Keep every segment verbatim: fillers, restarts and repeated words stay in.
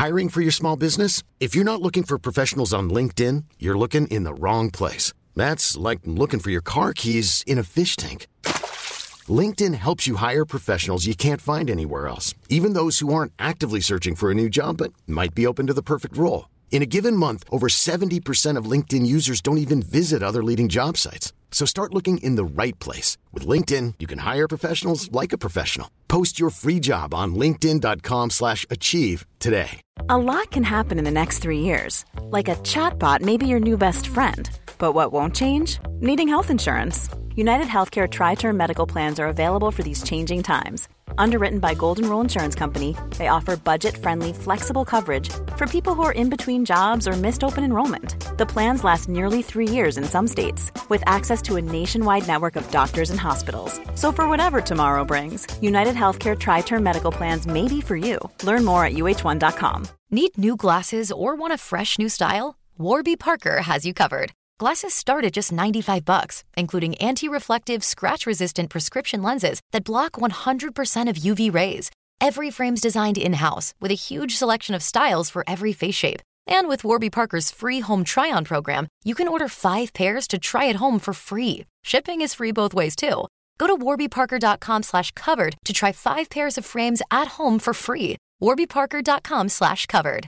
Hiring for your small business? If you're not looking for professionals on LinkedIn, you're looking in the wrong place. That's like looking for your car keys in a fish tank. LinkedIn helps you hire professionals you can't find anywhere else, even those who aren't actively searching for a new job but might be open to the perfect role. In a given month, over seventy percent of LinkedIn users don't even visit other leading job sites. So start looking in the right place. With LinkedIn, you can hire professionals like a professional. Post your free job on linkedin.com slash achieve today. A lot can happen in the next three years. Like a chatbot may be your new best friend. But what won't change? Needing health insurance. United Healthcare Tri-Term Medical Plans are available for these changing times. Underwritten by Golden Rule Insurance Company, they offer budget-friendly, flexible coverage for people who are in between jobs or missed open enrollment. The plans last nearly three years in some states, with access to a nationwide network of doctors and hospitals. So for whatever tomorrow brings, United Healthcare Tri-Term Medical Plans may be for you. Learn more at U H one dot com. Need new glasses or want a fresh new style? Warby Parker has you covered. Glasses start at just ninety-five bucks, including anti-reflective, scratch-resistant prescription lenses that block one hundred percent of U V rays. Every frame's designed in-house with a huge selection of styles for every face shape. And with Warby Parker's free home try-on program, you can order five pairs to try at home for free. Shipping is free both ways, too. Go to warbyparker.com slash covered to try five pairs of frames at home for free. warbyparker.com slash covered.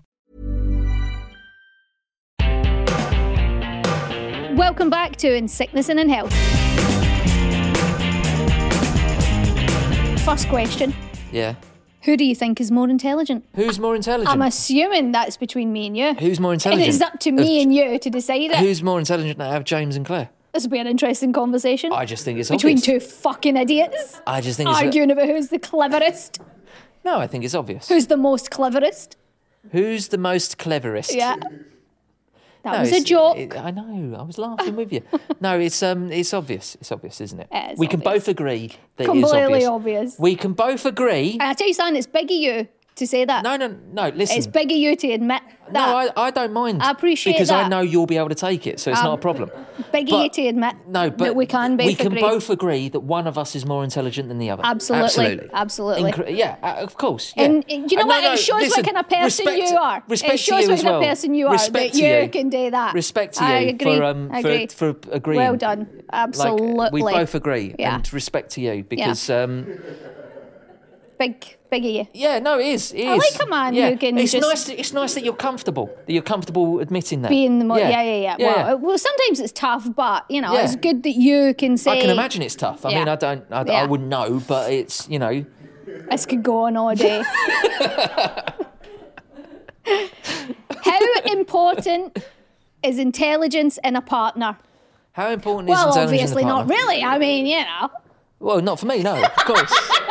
Welcome back to In Sickness and in Health. First question. Yeah. Who do you think is more intelligent? Who's more intelligent? I'm assuming that's between me and you. Who's more intelligent? And it's up to me Of- and you to decide it. Who's more intelligent out of James and Claire? This will be an interesting conversation. I just think it's between obvious. two fucking idiots. I just think it's arguing about who's the cleverest. No, I think it's obvious. Who's the most cleverest? Who's the most cleverest? Yeah. That No, was a it's- joke. It, I know. I was laughing with you. No, it's um, it's obvious. It's obvious, isn't it? It is we can obvious. both agree that Completely it is obvious. obvious. We can both agree. And I tell you something, it's big of you to say that. No, no, no. Listen. It's big of you to admit that. No, I, I don't mind. I appreciate because that. I know you'll be able to take it, so it's Um, not a problem. Big of But- you to admit No, but that we can both we can agree. both agree that one of us is more intelligent than the other. Absolutely. Absolutely. Absolutely. Incre- yeah, uh, of course. Yeah. And, and do you know Uh, what? no, no, it shows listen, what kind of person respect, you are. Respect it shows to you what as kind well. of person you are Respect that to you, you. can do that. Respect to I you agree. for um I for, agree. for agreeing. Well done. Absolutely. Like, we both agree. Yeah. And respect to you because um Big, big of you. yeah, no, it is. It I is. like a man yeah. who can It's just- nice. It's nice that you're comfortable. That you're comfortable admitting that. Being the mo- yeah, yeah, yeah. Well, well, sometimes it's tough, but you know, Yeah. it's good that you can say. I can imagine it's tough. I Yeah. mean, I don't. I, Yeah. I wouldn't know, but it's you know. This could go on all day. How important is intelligence in a partner? How important Well, is intelligence obviously in a not partner? really. I mean, you know. Well, not for me, no, of course.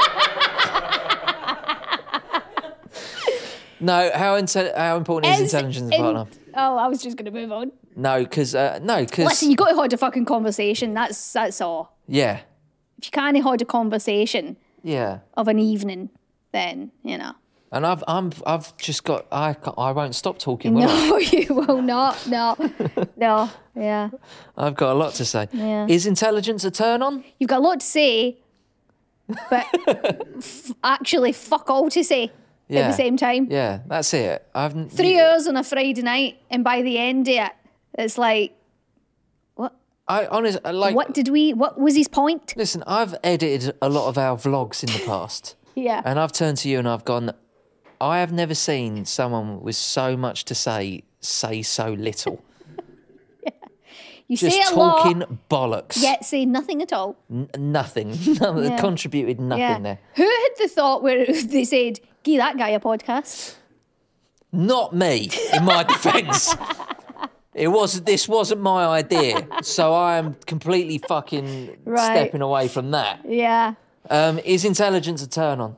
No, how inte- how important is, Is intelligence in a in- partner? Oh, I was just going to move on. No, because uh, no, because Listen, you got to hold a fucking conversation. That's that's all. yeah, If you can't hold a conversation yeah. of an evening, then you know. And I've I'm I've just got I ca- I won't stop talking. Will I? No, you will not. No, no. Yeah, I've got a lot to say. Yeah. Is intelligence a turn on? you've got a lot to say, but f- actually, fuck all to say Yeah. at the same time. Yeah, that's it. I've n- Three yeah. hours on a Friday night, and by the end of it, it's like, what? I honestly like. what did we? What was his point? Listen, I've edited a lot of our vlogs in the past. Yeah. And I've turned to you and I've gone, I have never seen someone with so much to say say so little. You Just say a talking lot, bollocks. yet say nothing at all. N- nothing. Nothing. Yeah. Contributed nothing Yeah. there. Who had the thought where they said, "Give that guy a podcast"? Not me, in my defence. It wasn't. This wasn't my idea, so I am completely fucking Right. stepping away from that. Yeah. Um, is intelligence a turn on?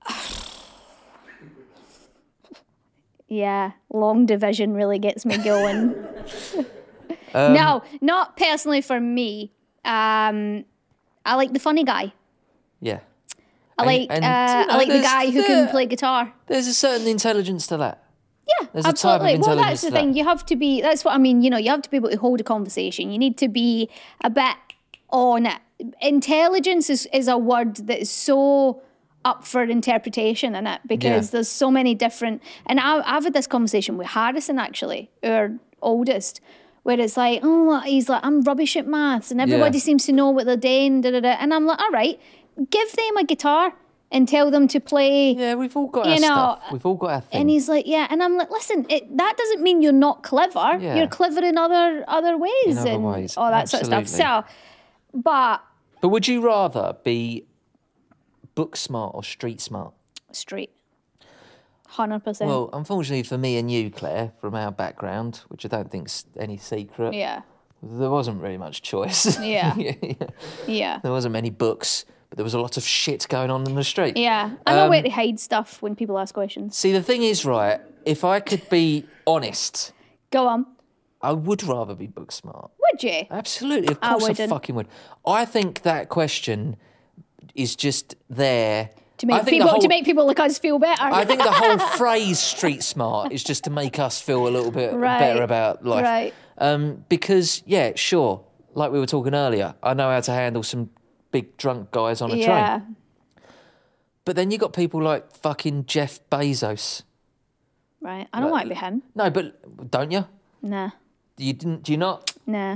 Yeah, long division really gets me going. Um, no, not personally for me. Um, I like the funny guy. Yeah. I And- like and, uh, you know, I like the there's guy who the- can play guitar. There's a certain intelligence to that. Yeah, There's a type of absolutely. Well, intelligence that's the to that. thing. You have to be. That's what I mean. You know, you have to be able to hold a conversation. You need to be a bit on it. Intelligence is, is a word that is so up for interpretation in it because Yeah. there's so many different. And I, I've had this conversation with Harrison actually, our oldest, where it's like, oh, he's like, I'm rubbish at maths, and everybody Yeah. seems to know what they're doing. Da, da, da. And I'm like, all right, give them a guitar and tell them to play. Yeah, we've all got You our know, stuff. We've all got our thing. And he's like, yeah. And I'm like, listen, it, that doesn't mean you're not clever. Yeah. You're clever in other other ways In other and ways, all that sort of stuff. So, absolutely. but But would you rather be book smart or street smart? street, one hundred percent. Well, unfortunately for me and you, Claire, from our background, which I don't think's any secret, Yeah, there wasn't really much choice. Yeah. yeah. yeah, There wasn't many books, but there was a lot of shit going on in the street. yeah. I know Um, where to hide stuff when people ask questions. See, the thing is, right, if I could be honest, Go on. I would rather be book smart. Would you? Absolutely, of I course I, wouldn't. fucking would. I think that question is just there To I make think the people whole- to make people like us feel better. I think the whole phrase "street smart" is just to make us feel a little bit Right. better about life. Right. Um, because yeah, sure, like we were talking earlier, I know how to handle some big drunk guys on a yeah. train. But then you got people like fucking Jeff Bezos. Right. I don't want to be him. No, but don't you? Nah. You didn't? Do you not? Nah.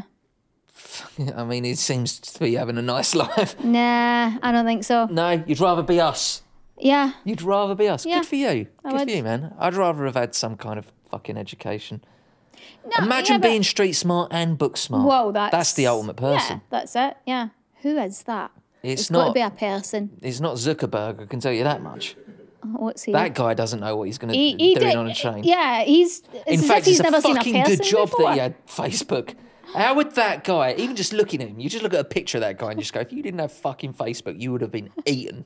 I mean, he seems to be having a nice life. Nah. I don't think so. No, you'd rather be us. Yeah. You'd rather be us. Yeah, Good for you. I Good would. for you, man. I'd rather have had some kind of fucking education. No, Imagine yeah, but- being street smart and book smart. Whoa, that's That's the ultimate person. Yeah, that's it. Yeah. Who is that? It's It's got to not. be a person. It's not Zuckerberg. I can tell you that much. What's he? That guy doesn't know what he's going to he, be he doing did, on a train. Yeah, he's. It's In as fact, if he's it's a never seen a fucking person good job before. that he had Facebook. How would that guy, even just looking at him, you just look at a picture of that guy and just go, if you didn't have fucking Facebook, you would have been eaten.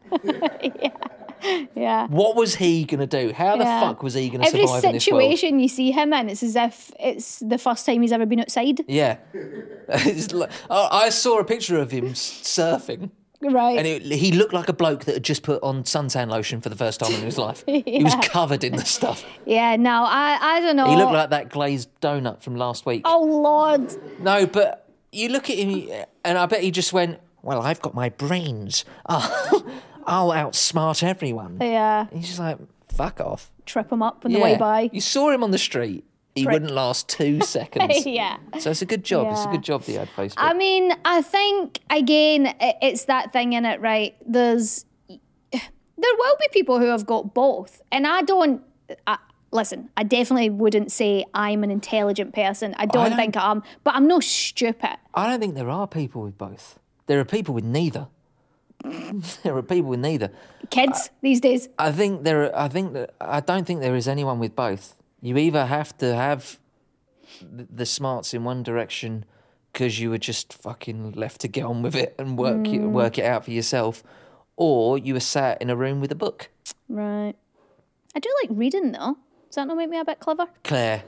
Yeah. What was he going to do? How the Yeah. fuck was he going to Every survive in this world? situation you see him in, it's as if it's the first time he's ever been outside. Yeah. It's like- I I saw a picture of him s- surfing. Right. And it, he looked like a bloke that had just put on suntan lotion for the first time in his life. He was covered in the stuff. yeah, no, I, I don't know. He looked like that glazed donut from last week. Oh, Lord. No, but you look at him, and I bet he just went, well, I've got my brains. Oh, I'll outsmart everyone. Yeah. He's just like, fuck off. Trip him up on the way by. You saw him on the street. He Prick. wouldn't last two seconds. yeah. So it's a good job. It's a Yeah. good job that you had Facebook. I mean, I think, again, i- it's that thing in it, right? There's, there will be people who have got both. And I don't, I, listen, I definitely wouldn't say I'm an intelligent person. I don't, don't- think I am, but I'm no stupid. I don't think there are people with both. There are people with neither. there are people with neither. Kids these days. I think there. Are, I think that I don't think there is anyone with both. You either have to have th- the smarts in one direction because you were just fucking left to get on with it and work it, work it out for yourself, or you were sat in a room with a book. Right. I do like reading, though. Does that not make me a bit clever? Claire,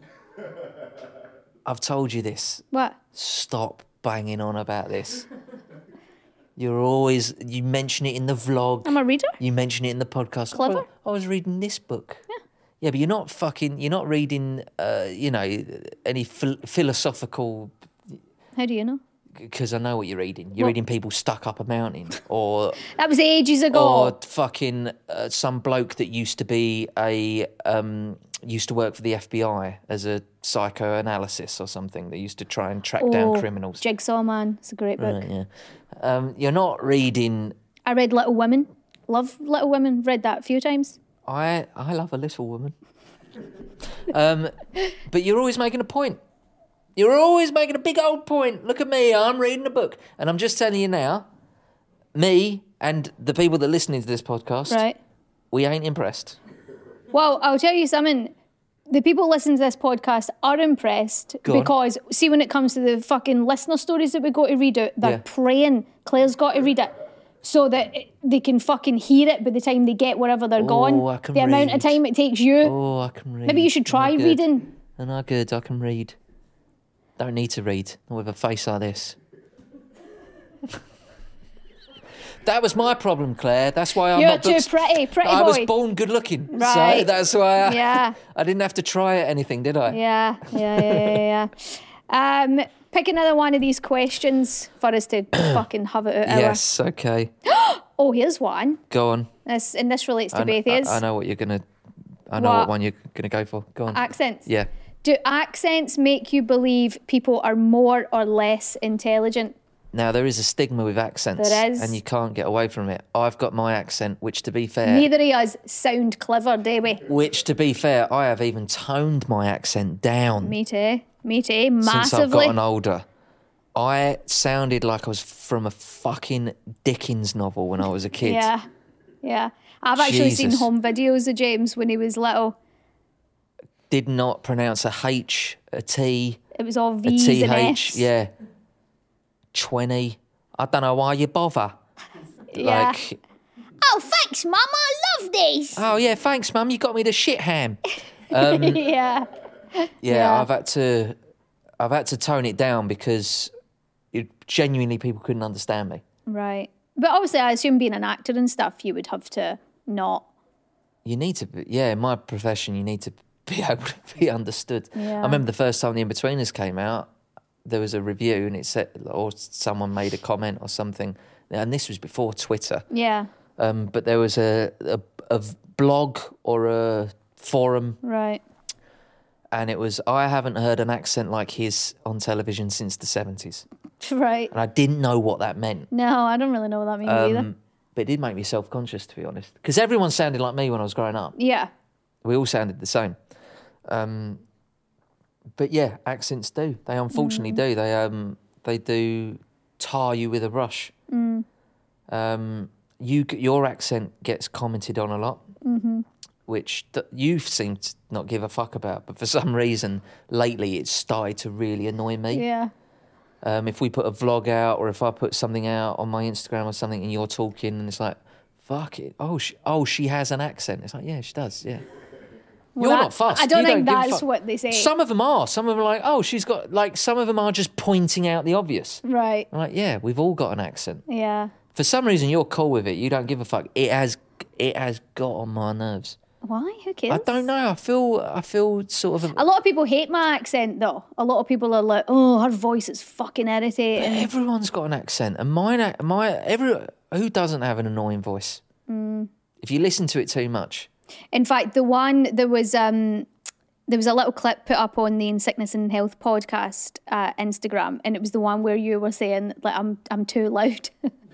I've told you this. What? Stop banging on about this. You're always you mention it in the vlog. I'm a reader? You mention it in the podcast. Clever. Well, I was reading this book. Yeah. Yeah, but you're not fucking. You're not reading. Uh, you know, any phil- philosophical. How do you know? Because I know what you're reading. You're What? reading people stuck up a mountain, or That was ages ago. or fucking uh, some bloke that used to be a um, used to work for the F B I as a psychoanalysis or something. They used to try and track down Oh, criminals. Jigsaw Man. It's a great book. Right, yeah. Um, you're not reading. I read Little Women. Love Little Women. Read that a few times. I I love a little woman. um, but you're always making a point. You're always making a big old point. Look at me, I'm reading a book. And I'm just telling you now, me and the people that are listening to this podcast, Right. we ain't impressed. Well, I'll tell you something. The people listening to this podcast are impressed Go on. because, see, when it comes to the fucking listener stories that we got to read out, they're Yeah. praying Claire's got to read it so that it- they can fucking hear it by the time they get wherever they're going. I can the amount of read. time it takes you. Oh, I can read. Maybe you should Am try I good? reading. Am I good? I can read. Don't need to read. Not with a face like this. That was my problem, Claire. That's why I'm You're not too books- pretty, pretty I was boy. born good looking. So Right. that's why I, Yeah. I didn't have to try at anything, did I? Yeah, yeah, yeah, yeah, yeah. Um, pick another one of these questions for us to fucking have it out. our- Yes, okay. Oh, here's one. Go on. This and this relates to I, both I, is I know what you're gonna. I know What? what one you're gonna go for. Go on. accents. Yeah. Do accents make you believe people are more or less intelligent? Now there is a stigma with accents, There is. and you can't get away from it. I've got my accent, which to be fair, Neither of us sound clever, do we? which to be fair, I have even toned my accent down Me too. Me too. Massively. since I've gotten older. I sounded like I was from a fucking Dickens novel when I was a kid. Yeah. Yeah. I've actually seen Jesus. home videos of James when he was little. Did not pronounce a H, a T, It was all a V's T and H. F's. Yeah. twenty. I don't know why you bother. Yeah. Like, Oh, thanks, Mum. I love these. oh yeah, thanks, Mum. You got me the shit ham. Um, yeah. yeah, Yeah. I've had to, I've had to tone it down because it, genuinely people couldn't understand me. Right. But obviously, I assume being an actor and stuff, you would have to not. You need to, be, yeah, in my profession, you need to be able to be understood. Yeah. I remember the first time The In-Betweeners came out, there was a review and it said, or someone made a comment or something, and this was before Twitter. Yeah. Um, but there was a, a a blog or a forum, Right. and it was, I haven't heard an accent like his on television since the seventies. Right. And I didn't know what that meant. No, I don't really know what that means either. Um, but it did make me self-conscious, to be honest. Because everyone sounded like me when I was growing up. Yeah. We all sounded the same. Um, but yeah, accents do. They unfortunately Mm. do. They um they do tar you with a brush. Mm. Um, you your accent gets commented on a lot, Mm-hmm. which th- you seem to not give a fuck about. But for some reason, lately it's started to really annoy me. Yeah. Um, if we put a vlog out or if I put something out on my Instagram or something and you're talking and it's like, fuck it. Oh, she, oh, she has an accent. It's like, yeah, she does. Yeah. Well, You're that- not fussed. I don't You think give a that's fuck. what they say. Some of them are. Some of them are like, oh, she's got, like, some of them are just pointing out the obvious. Right. I'm like, yeah, we've all got an accent. Yeah. For some reason, you're cool with it. You don't give a fuck. It has, it has got on my nerves. Why? Who cares? I don't know. I feel, I feel sort of. A lot of people hate my accent, though. A lot of people are like, "Oh, her voice is fucking irritating." Everyone's got an accent, and mine, ac- my every who doesn't have an annoying voice? Mm. If you listen to it too much, In fact, the one there was um there was a little clip put up on the In Sickness and Health podcast uh, Instagram, and it was the one where you were saying like I'm I'm too loud.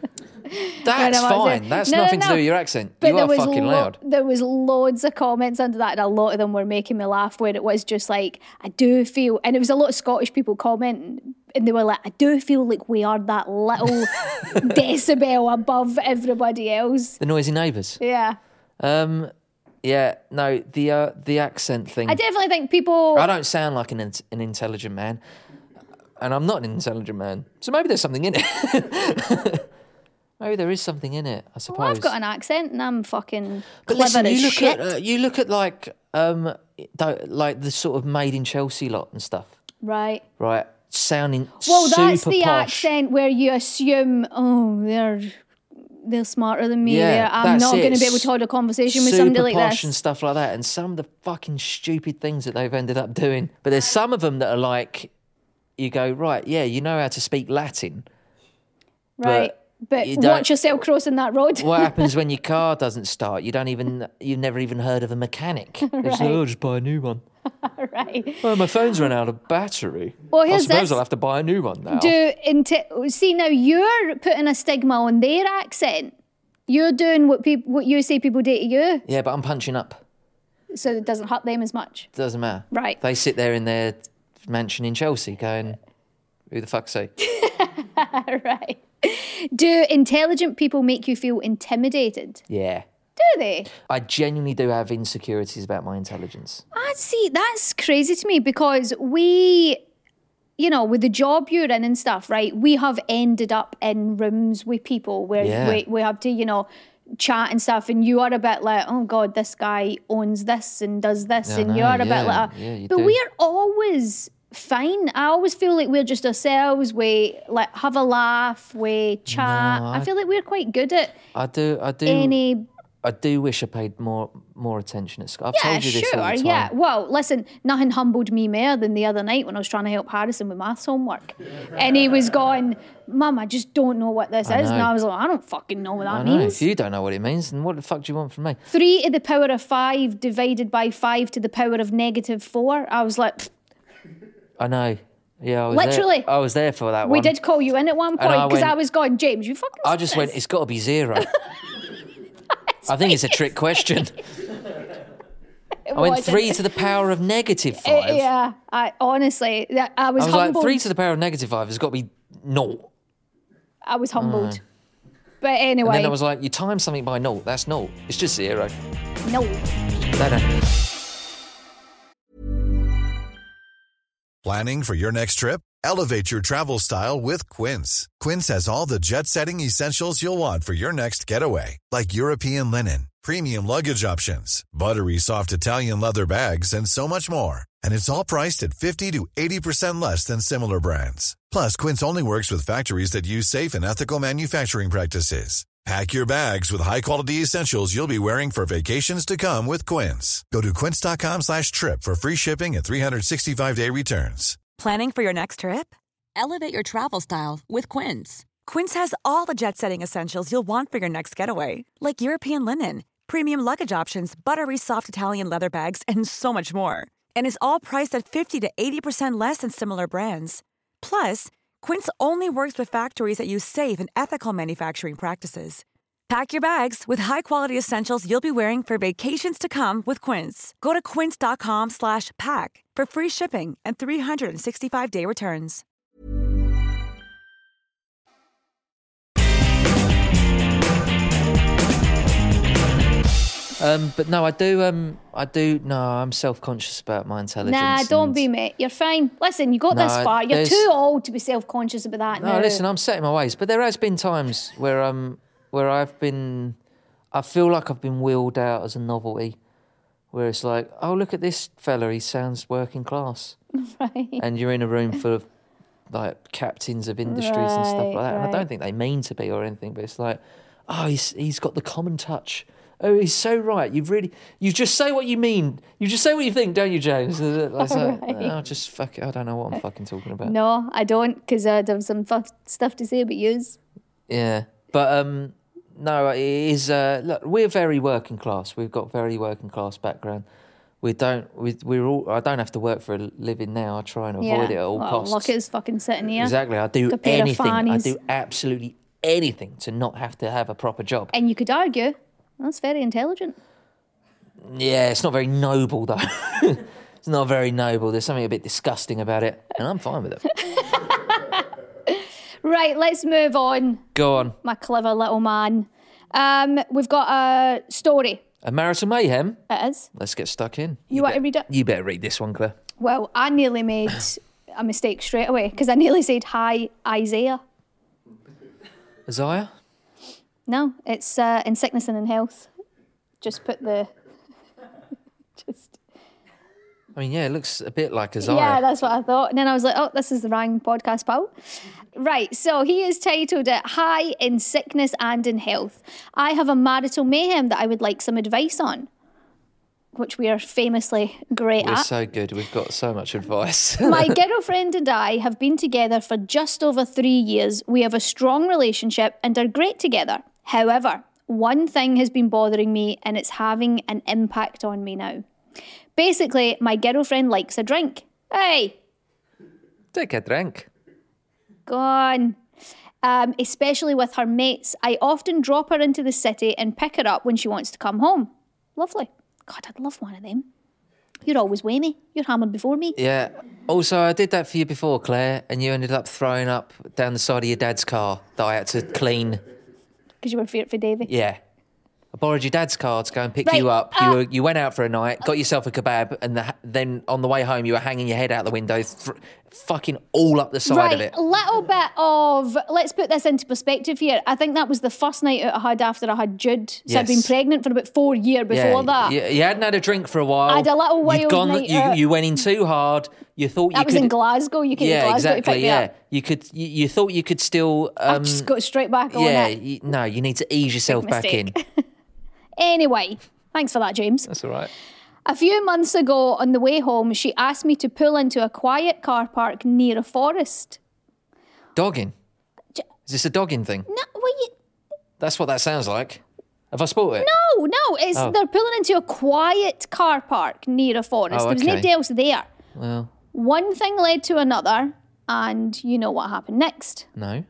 that's I was fine. in- That's No, no, nothing to no. do with your accent. But You there are was fucking lo- loud. There was loads of comments under that, and a lot of them were making me laugh. Where it was just like, I do feel, and it was a lot of Scottish people commenting, and they were like, I do feel like we are that little decibel above everybody else. The noisy neighbours. Yeah, Um, yeah, no, the uh, the accent thing. I definitely think people. I don't sound like an in- an intelligent man, and I'm not an intelligent man. So maybe there's something in it. Maybe there is something in it. I suppose. Well, I've got an accent, and I'm fucking But clever listen, as you look shit. at uh, you look at like um th- like the sort of Made in Chelsea lot and stuff, Right. right? Sounding Well, super that's the posh. accent where you assume, oh, they're they're smarter than me. Yeah, They're- I'm that's not it. going to be able to hold a conversation with Super somebody like posh and this. stuff like that, and some of the fucking stupid things that they've ended up doing. But there's some of them that are like, you go right, yeah, you know how to speak Latin. Right. But you don't- watch yourself crossing that road. What happens when your car doesn't start? You don't even, you've never even heard of a mechanic. They say, Right. oh, just buy a new one. Right. Oh, my phone's run out of battery. Well, I here's suppose this. I'll have to buy a new one now. Do inte- see now you're putting a stigma on their accent. You're doing what people what you say people do to you, Yeah, but I'm punching up. so it doesn't hurt them as much. Doesn't matter. Right. They sit there in their mansion in Chelsea going, who the fuck's he? Right. Do intelligent people make you feel intimidated? Yeah. Do they? I genuinely do have insecurities about my intelligence. I see. That's crazy to me because we, you know, with the job you're in and stuff, right? We have ended up in rooms with people where Yeah. we, we have to, you know, chat and stuff, and you are a bit like, oh God, this guy owns this and does this, I and know, you are a yeah, bit like, that. yeah, you but do. we're always fine. I always feel like we're just ourselves. We like have a laugh, we chat. No, I, I- feel like we're quite good at I do, I do. any I do wish I paid more more attention at school. I've Yeah, told you this sure, all the time. yeah. Well, listen, nothing humbled me more than the other night when I was trying to help Harrison with maths homework. And he was going, Mum, I just don't know what this I is. And know. I was like, I don't fucking know what that I know. means. If you don't know what it means, then what the fuck do you want from me? Three to the power of five divided by five to the power of negative four. I was like, I know. Yeah, I was Literally. There. I was there for that we one. did call you in at one And I point because I, went- was going, James, you fucking I just said went, this." it's got to be zero. I think it's a trick question. It I went wasn't. three to the power of negative Uh, five. yeah, I honestly, that, I was I was humbled. like, three to the power of negative five has got to be naught. I was humbled. But anyway, And then I was like, you times something by naught, that's naught. It's just zero. no. No, no. Planning for your next trip? Elevate your travel style with Quince. Quince has all the jet-setting essentials you'll want for your next getaway, like European linen, premium luggage options, buttery soft Italian leather bags, and so much more. And it's all priced at fifty to eighty percent less than similar brands. Plus, Quince only works with factories that use safe and ethical manufacturing practices. Pack your bags with high-quality essentials you'll be wearing for vacations to come with Quince. Go to quince.com slash trip for free shipping and three sixty-five day returns. Planning for your next trip? Elevate your travel style with Quince. Quince has all the jet-setting essentials you'll want for your next getaway, like European linen, premium luggage options, buttery soft Italian leather bags, and so much more. And is all priced at fifty to eighty percent less than similar brands. Plus, Quince only works with factories that use safe and ethical manufacturing practices. Pack your bags with high-quality essentials you'll be wearing for vacations to come with Quince. Go to quince.com slash pack for free shipping and three sixty-five day returns. Um, but no, I do. Um, I do. No, I'm self-conscious about my intelligence. Nah, don't and- be, mate. You're fine. Listen, you got No, this far. You're there's- too old to be self-conscious about that No, now. listen, I'm set in my ways, but there has been times where um, where I've been, I feel like I've been wheeled out as a novelty, where it's like, oh, look at this fella, he sounds working class, Right. and you're in a room full of like captains of industries and stuff Right, like that, and I right. don't think they mean to be or anything, but it's like, oh, he's he's got the common touch. Oh, he's so right. You've really, you just say what you mean. You just say what you think, don't you, James? It's like, Right. oh, just fuck it. I don't know what I'm fucking talking about. No, I don't, because I'd have some f- stuff to say about yous. Yeah, but um, no, it is. Uh, look, we're very working class. We've got very working class background. We don't. We we're all. I don't have to work for a living now. I try and avoid it at all well, costs. Look at us fucking sitting here. Exactly. I do Got a pair of anything. I fannies. do absolutely anything to not have to have a proper job. And you could argue, that's very intelligent. Yeah, it's not very noble though. It's not very noble. There's something a bit disgusting about it, and I'm fine with it. Right, let's move on, Go on. my clever little man. Um, we've got a story. A marital mayhem. It is. Let's get stuck in. You want to bet- read it? You better read this one, Claire. Well, I nearly made a mistake straight away because I nearly said hi, Isaiah. Isaiah. No, it's uh, in sickness and in health. Just put the. Just. I mean, yeah, it looks a bit like Isaiah. Yeah, that's what I thought. And then I was like, oh, this is the wrong podcast, pal. Right, so he is titled it High in Sickness and in Health. I have a marital mayhem that I would like some advice on, which we are famously great We're at. so good. We've got so much advice. My girlfriend and I have been together for just over three years. We have a strong relationship and are great together. However, one thing has been bothering me and it's having an impact on me now. Basically, my girlfriend likes a drink. Hey, Take a drink. go on. Um, especially with her mates. I often drop her into the city and pick her up when she wants to come home. Lovely. God, I'd love one of them. You're always with me. You're hammered before me. Yeah. Also, I did that for you before, Claire, and you ended up throwing up down the side of your dad's car that I had to clean. Because you were feared for Davy. Yeah. I borrowed your dad's car to go and pick Right, you up. You uh, were, you went out for a night, got yourself a kebab, and the, then on the way home you were hanging your head out the window, th- fucking all up the side Right, of it. a little bit of, let's put this into perspective here. I think that was the first night out I had after I had Jude. So I'd been Yes. pregnant for about four years before that. You, you hadn't had a drink for a while. I had a little You'd wild gone, night you, out. you went in too hard. You thought That you was could. in Glasgow. You came yeah, to Glasgow to exactly. pick me Yeah, up. you could. You, you thought you could still. I Um, just got straight back on yeah, it. you, no, you need to ease yourself back in. Mistake. Anyway, thanks for that, James. That's all right. A few months ago, on the way home, she asked me to pull into a quiet car park near a forest. Dogging? Is this a dogging thing? No, well, you... That's what that sounds like. Have I spotted it? No, no, it's Oh. they're pulling into a quiet car park near a forest. Oh, There was okay. nobody else there. Well, One thing led to another, and you know what happened next. no.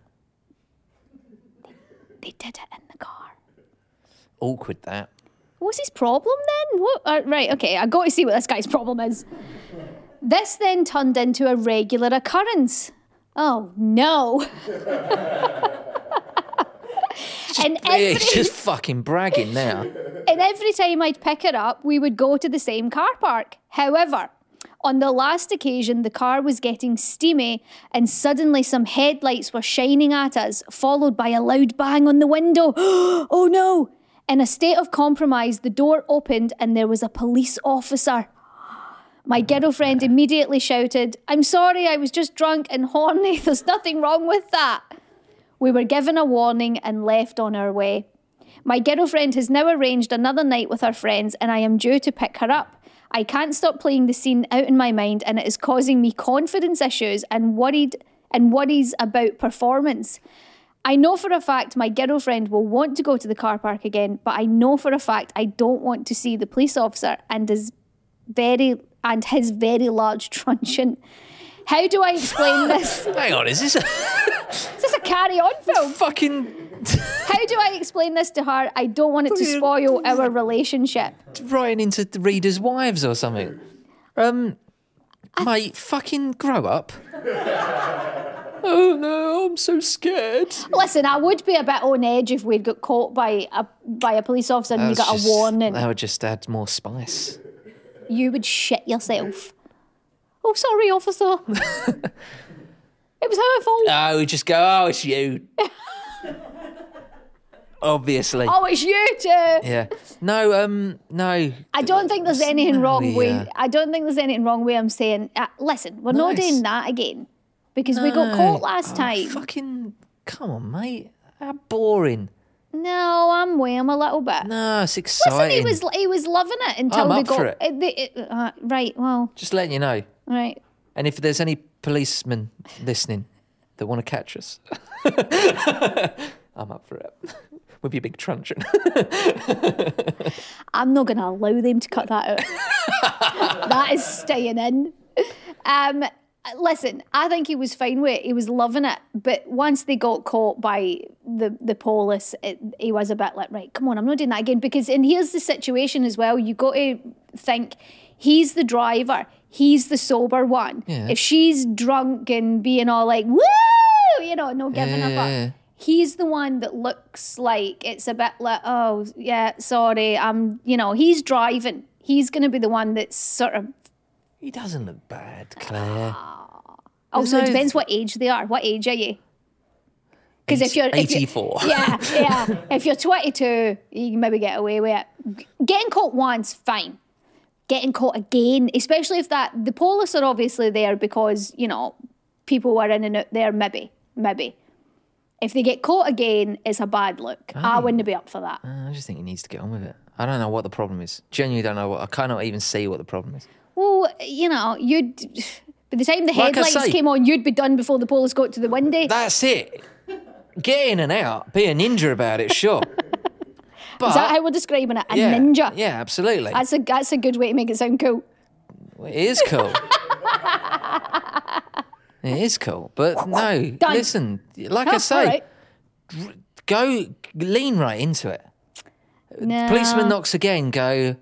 They did it in the car. Awkward, that. What's his problem then? What? Uh, right, okay, I got to see what this guy's problem is. This then turned into a regular occurrence. Oh, no. and Yeah, every, he's just fucking bragging now. and every time I'd pick her up, we would go to the same car park. However, on the last occasion, the car was getting steamy and suddenly some headlights were shining at us, followed by a loud bang on the window. Oh no! In a state of compromise, the door opened and there was a police officer. My girlfriend immediately shouted, "I'm sorry, I was just drunk and horny. There's nothing wrong with that." We were given a warning and left on our way. My girlfriend has now arranged another night with her friends and I am due to pick her up. I can't stop playing the scene out in my mind and it is causing me confidence issues and worried and worries about performance. I know for a fact my girlfriend will want to go to the car park again, but I know for a fact I don't want to see the police officer and his very and his very large truncheon. How do I explain this? Hang on, is this a Is this a carry-on film? fucking How do I explain this to her? I don't want it to spoil our relationship. writing into the readers' wives or something? Um, mate, fucking grow up. Oh no, I'm so scared. Listen, I would be a bit on edge if we'd got caught by a by a police officer and we That's got just- a warning. That would just add more spice. You would shit yourself. Oh, sorry, officer. It was her fault. Oh, we just go, oh, it's you. Obviously. Oh, it's you too. Yeah. No, um, no. I don't think there's anything No, wrong yeah. with. I don't think there's anything wrong with. I'm saying, uh, listen, we're not Nice. doing that again because we got No. caught last Oh, time. Fucking, come on, mate. How boring. No, I'm with him a little bit. No, it's Listen, exciting. he was he was loving it until I'm they up got for it. uh, they- uh, uh, right. Well, Just letting you know. right. And if there's any policemen listening that want to catch us, I'm up for it. With your big truncheon. I'm not going to allow them to cut that out. That is staying in. Um, listen, I think he was fine with it. He was loving it. But once they got caught by the, the police, it, he was a bit like, right, come on, I'm not doing that again. Because, and here's the situation as well. You got to think, he's the driver. He's the sober one. Yeah. If she's drunk and being all like, woo, you know, no giving a fuck. Yeah. He's the one that looks like it's a bit like, oh, yeah, sorry, I'm, you know, he's driving. He's going to be the one that's sort of, He doesn't look bad, Claire. also, no- it depends what age they are. What age are you? Because if you're if you're- eighty-four. yeah, yeah. If you're twenty-two, you can maybe get away with it. Getting caught once, fine. Getting caught again, especially if that, the police are obviously there because, you know, people were in and out there, maybe, maybe. If they get caught again, it's a bad look. I wouldn't be up for that. Uh, I just think he needs to get on with it. I don't know what the problem is. Genuinely don't know what. I cannot even see what the problem is. Well, you know, you'd, by the time the Like I headlights say- came on, you'd be done before the police got to the window. That's it. Get in and out. Be a ninja about it, sure. But Is that how we're describing it? A yeah, ninja? Yeah, absolutely. That's a, that's a good way to make it sound cool. It is cool. It is cool. But no, Done. listen, like I Huh, say, all right. go lean right into it. No. Policeman knocks again, go,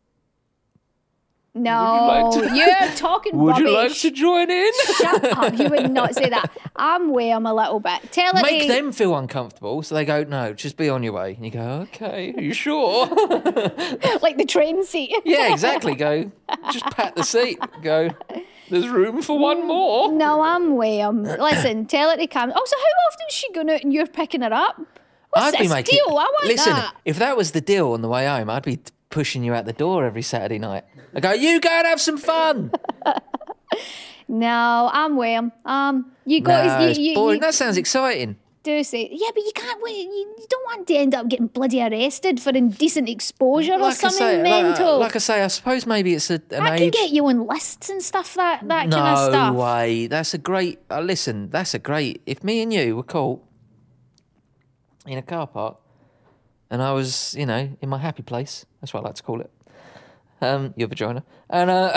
No, like to- you're talking would rubbish. you like to join in? Shut up, you would not say that. I'm with him a little bit. Tell it Make to- them feel uncomfortable so they go, no, just be on your way. And you go, okay, are you sure? like the train seat. Yeah, exactly. Go, just pat the seat. Go, there's room for one more. No, I'm with him. Listen, tell her to come. Also, how often is she going out and you're picking her up? What's I'd be this making. deal? I want Listen, that. if that was the deal on the way home, I'd be pushing you out the door every Saturday night. I go, you go and have some fun. No, I'm with him. Um, you got No, you, it's you, boring. you- That sounds exciting. do say, yeah, but you can't wait. You you don't want to end up getting bloody arrested for indecent exposure or Like I something say, like, mental. like I say, I suppose maybe it's a, an I age. can get you on lists and stuff, that, that no kind of stuff. way. That's a great. Uh, listen, that's a great. If me and you were caught in a car park, and I was, you know, in my happy place. That's what I like to call it. Um, your vagina, and uh,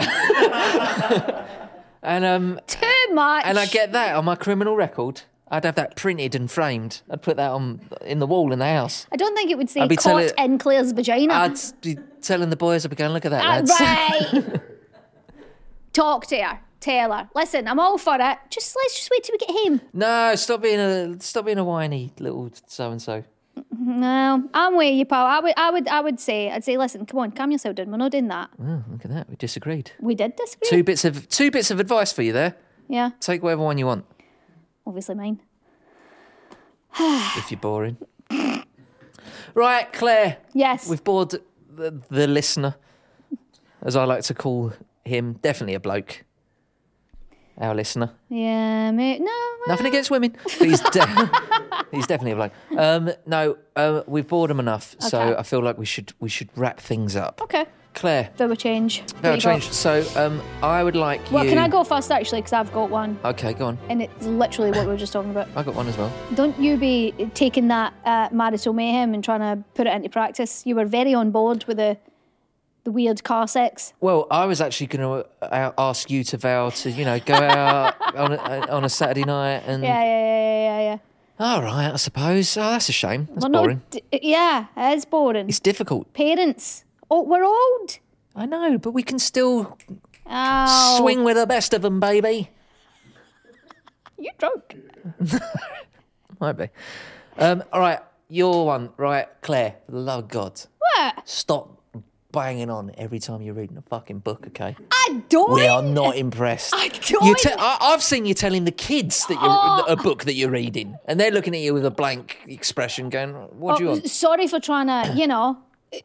and um, Too much. and I get that on my criminal record. I'd have that printed and framed. I'd put that on in the wall in the house. I don't think it would say I'd be caught telling- in Claire's vagina. I'd be telling the boys, I'd be going, look at that, Ah, lads. right. Talk to her. Tell her. Listen, I'm all for it. Just let's just wait till we get home. No, stop being a stop being a whiny little so and so. No, I'm with you, pal. I would, I would, I would say, I'd say, listen, come on, calm yourself down. We're not doing that. Oh, look at that. We disagreed. We did disagree. Two bits of two bits of advice for you there. Yeah, Take whatever one you want. obviously mine. If you're boring. Right, Claire. Yes. We've bored the, the listener, as I like to call him. Definitely a bloke. Our listener. Yeah, mate. No. well, Nothing against women, but he's, de- he's definitely a bloke. Um, no, uh, we've bored him enough, so Okay. I feel like we should we should wrap things up. Okay. Claire, There will change. that'll What you got? change. So um, I would like Well, you. can I go first actually? Because I've got one, Okay, go on. and it's literally what we were just talking about. I got one as well. Don't you be taking that uh, marital mayhem and trying to put it into practice. You were very on board with the the weird car sex. Well, I was actually going to uh, ask you to vow to, you know, go out on, a, on a Saturday night and. Yeah, yeah, yeah, yeah, yeah. All right, I suppose. Oh, that's a shame. That's We're not boring. d- yeah, it is boring. It's difficult. Parents. Oh, we're old. I know, but we can still Oh. swing with the best of them, baby. You're drunk. Might be. Um, all right, your one, right, Claire. For the love of God, What? stop banging on every time you're reading a fucking book, okay? I don't. We are not impressed. I You don't. te- I- I've seen you telling the kids that you're Oh. a book that you're reading, and they're looking at you with a blank expression, going, "What do you Oh, want?" sorry for trying to, you know,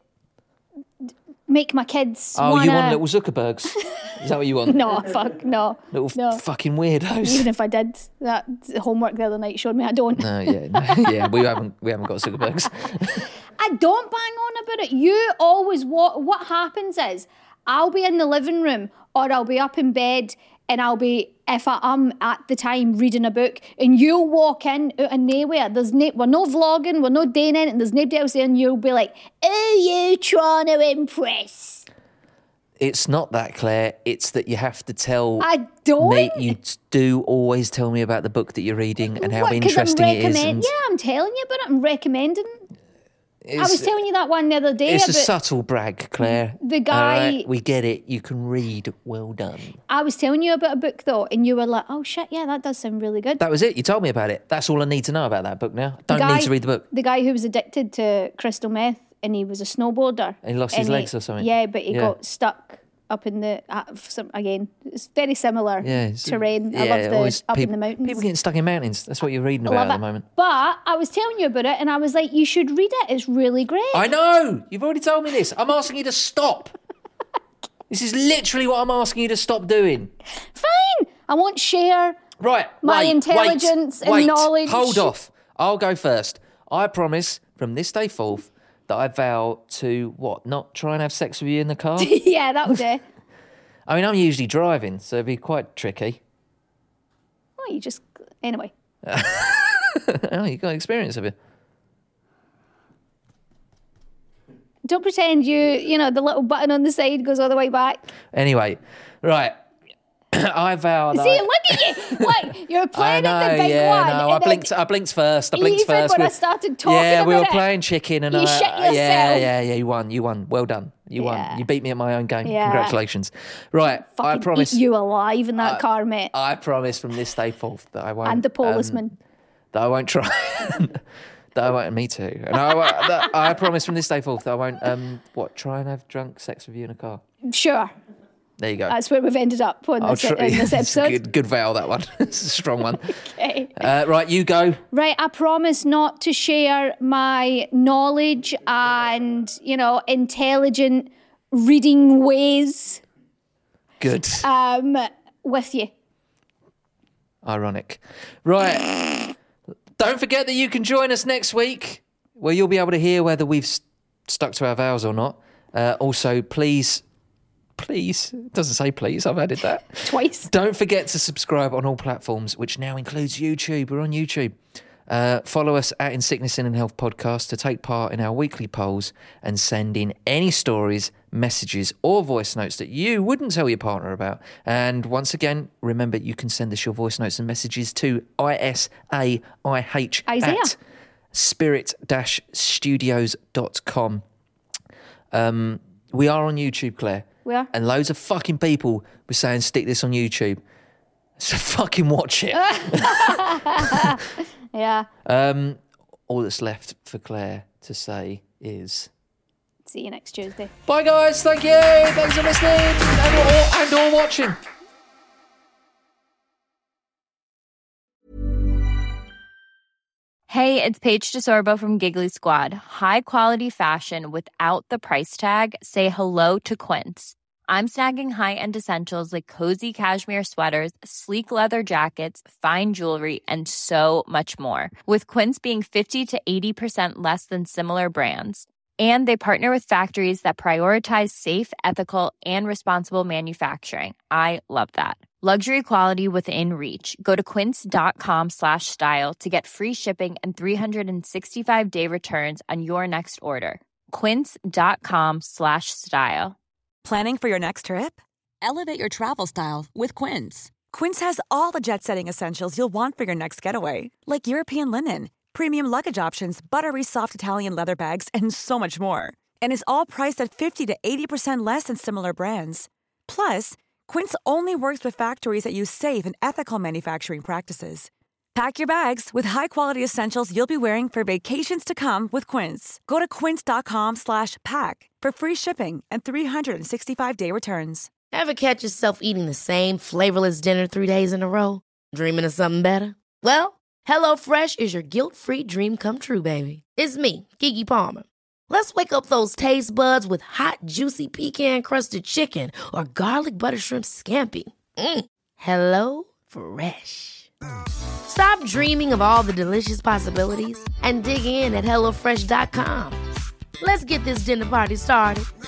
make my kids. Oh, wanna... you want little Zuckerbergs? Is that what you want? No, fuck, no. Little no. f- fucking weirdos. Even if I did, that homework the other night showed me I don't. No, yeah, no, yeah. We haven't, we haven't got Zuckerbergs. I don't bang on about it. You always, what what happens is I'll be in the living room or I'll be up in bed and I'll be, if I am at the time reading a book, and you'll walk in out of nowhere. There's no, we're no vlogging, we're no doing anything, there's nobody else there, and you'll be like, "Oh, you trying to impress?" It's not that, Claire. It's that you have to tell I don't. me. You t- do always tell me about the book that you're reading and how What, 'cause I'm interesting it is. recommend- And Yeah, I'm telling you about it. I'm recommending. I it's- was telling you that one the other day It's a about. subtle brag, Claire. The All guy- right? We get it. You can read. Well done. I was telling you about a book though, and you were like, "Oh shit, yeah, that does sound really good." That was it. You told me about it. That's all I need to know about that book now. Don't guy- need to read the book. The guy who was addicted to crystal meth, and he was a snowboarder. And he lost his and legs or something? Yeah, but he Yeah. got stuck up in the uh, some, again. It's very similar Yeah, it's- terrain. I yeah, love the always up peop- in the mountains. People getting stuck in mountains. That's what you're reading I about love at it. the moment. But I was telling you about it, and I was like, "You should read it. It's really great." I know. You've already told me this. I'm asking you to stop. This is literally what I'm asking you to stop doing. Fine. I won't share. Right. My wait, intelligence wait, and wait. knowledge. Hold off. I'll go first. I promise from this day forth that I vow to what? Not try and have sex with you in the car? Yeah, that would do. I mean, I'm usually driving, so it'd be quite tricky. Oh, you just anyway. Oh, you got experience of it. Don't pretend you, you know, the little button on the side goes all the way back. Anyway, right. I vow that. See, I- look at you. Like, you're I playing know, at the big yeah, one. no, and I then blinked. I blinked first. I blinked even first. when I We- started talking yeah, we about were it, playing chicken, and you I, shit yeah, yourself. yeah, yeah. You won. You won. Well done. You won. Yeah. You beat me at my own game. Yeah. Congratulations. Right, I Fucking promise. eat you alive in that I- car, mate. I promise from this day forth that I won't. and the um, policeman. that I won't try. that I won't. Me too. And I, won't- that, I promise from this day forth that I won't. Um, what? Try and have drunk sex with you in a car. Sure. There you go. That's where we've ended up on I'll this, try- in this It's a episode. good, good vow, that one. It's a strong one. Okay. Uh, right, you go. Right, I promise not to share my knowledge and, you know, intelligent reading ways Good. um, with you. Ironic. Right. Don't forget that you can join us next week, where you'll be able to hear whether we've st- stuck to our vows or not. Uh, also, please, please, it doesn't say please, I've added that. Twice. Don't forget to subscribe on all platforms, which now includes YouTube. We're on YouTube. Uh, follow us at In Sickness and in Health Podcast to take part in our weekly polls and send in any stories, messages or voice notes that you wouldn't tell your partner about. And once again, remember you can send us your voice notes and messages to I S A I H Isaiah. at spirit dash studios dot com. Um, we are on YouTube, Claire. We are. And loads of fucking people were saying stick this on YouTube. So fucking watch it. Yeah. Um, all that's left for Claire to say is... See you next Tuesday. Bye, guys. Thank you. Thanks for listening and or, and or watching. Hey, it's Paige DeSorbo from Giggly Squad. High quality fashion without the price tag. Say hello to Quince. I'm snagging high-end essentials like cozy cashmere sweaters, sleek leather jackets, fine jewelry, and so much more. With Quince being fifty to eighty percent less than similar brands. And they partner with factories that prioritize safe, ethical, and responsible manufacturing. I love that. Luxury quality within reach. Go to quince.com slash style to get free shipping and three sixty-five day returns on your next order. Quince.com slash style. Planning for your next trip? Elevate your travel style with Quince. Quince has all the jet-setting essentials you'll want for your next getaway, like European linen, premium luggage options, buttery soft Italian leather bags, and so much more. And is all priced at fifty to eighty percent less than similar brands. Plus, Quince only works with factories that use safe and ethical manufacturing practices. Pack your bags with high-quality essentials you'll be wearing for vacations to come with Quince. Go to quince.com slash pack for free shipping and three sixty-five day returns. Ever catch yourself eating the same flavorless dinner three days in a row? Dreaming of something better? Well, HelloFresh is your guilt-free dream come true, baby. It's me, Keke Palmer. Let's wake up those taste buds with hot, juicy pecan-crusted chicken or garlic butter shrimp scampi. Mm. Hello Fresh. Stop dreaming of all the delicious possibilities and dig in at hello fresh dot com. Let's get this dinner party started.